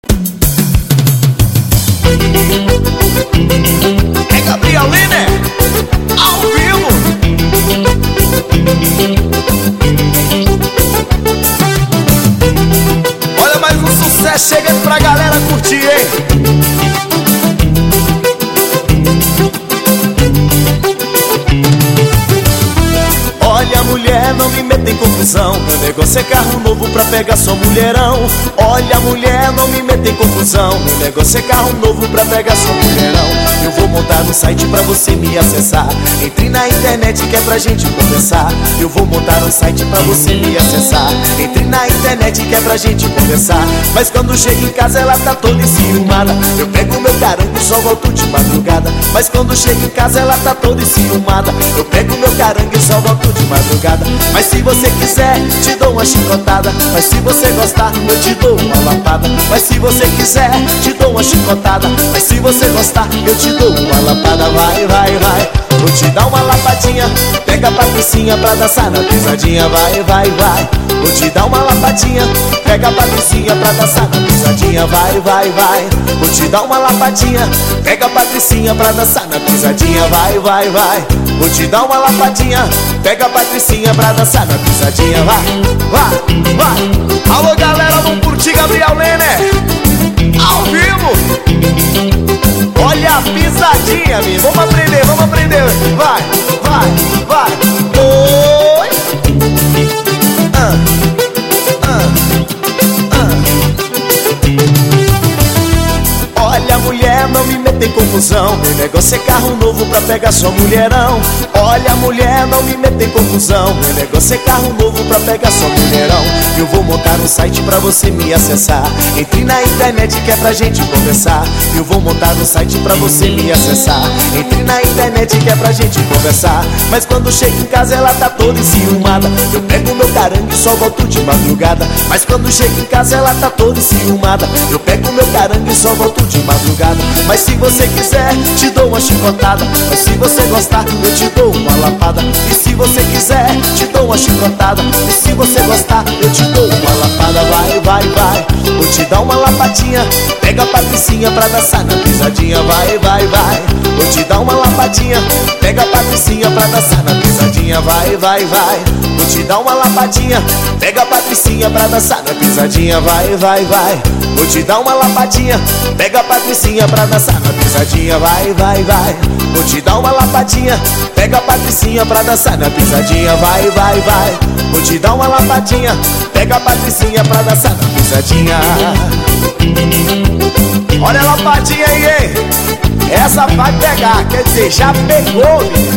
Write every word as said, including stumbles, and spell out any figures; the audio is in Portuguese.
É Gabriel Liner, ao vivo. Olha, mais um sucesso chegando pra galera curtir, hein? Olha, mulher, não me meta em confusão. Meu negócio é carro novo pra pegar só mulherão. Olha, mulher, não me meta em confusão. Meu negócio é carro novo pra pegar só mulherão. Eu vou montar um site pra você me acessar. Entre na internet que é pra gente conversar. Eu vou montar um site pra você me acessar. Entre na internet que é pra gente conversar. Mas quando chega em casa ela tá toda enciumada. Eu pego meu carango e só volto de madrugada. Mas quando chega em casa ela tá toda enciumada. Eu pego meu carango e só volto de madrugada. Mas se você quiser, te dou uma chicotada. Mas se você gostar, eu te dou uma lapada. Mas se você quiser, te dou uma chicotada. Mas se você gostar, eu te dou uma lapada. Vai, vai, vai, vou te dar uma lapadinha. Pega a Patricinha pra dançar na pisadinha. Vai, vai, vai, vou te dar uma lapadinha. Pega a Patricinha pra dançar na pisadinha. Vai, vai, vai, vou te dar uma lapadinha. Pega a Patricinha pra dançar na pisadinha. Vai, vai, vai, vou te dar uma lapadinha. Pega a Patricinha pra dançar na pisadinha. Vai, vai, vai. Alô, galera, vamos curtir Gabriel Liner ao vivo. Olha a pisadinha, amigo. Vamos aprender, vamos aprender. Vai, vai, vai. Oi. Ah, ah, ah. Olha, mulher, não me meta em confusão. Meu negócio é carro novo pra pegar só mulherão. Olha, mulher, não me meta em confusão. Meu negócio é carro novo pra pegar só mulherão. Eu vou montar um site pra você me acessar. Entre na internet que é pra gente conversar. Eu vou montar um site pra você me acessar. Entre na internet que é pra gente conversar. Mas quando chega em casa ela tá toda enciumada. Eu pego meu carango e só volto de madrugada. Mas quando chega em casa ela tá toda enciumada. Eu pego meu carango e só volto de madrugada. Mas se você quiser, te dou uma chicotada. Mas se você gostar, eu te dou uma lapada. E se você quiser, te dou uma chicotada. E se você gostar, eu te dou uma lapada. Vai, vai, vai, vou te dar uma lapadinha. Pega a Patricinha pra dançar na pisadinha. Vai, vai, vai, vou te dar uma lapadinha. Pega a Patricinha pra dançar na pisadinha. Vai, vai, vai, vou te dar uma lapadinha. Pega a Patricinha pra dançar na pisadinha. Vai, vai, vai, vou te dar uma lapadinha. Pega a Patricinha pra dançar na pisadinha. Vai, vai, vai, vou te dar uma lapadinha. Pega a Patricinha pra dançar na pisadinha. Vai, vai, vai, vou te dar uma lapadinha. Pega a Patricinha pra dançar na pisadinha. Olha a lapadinha aí, hein? Essa vai pegar, quer dizer, já pegou, menino.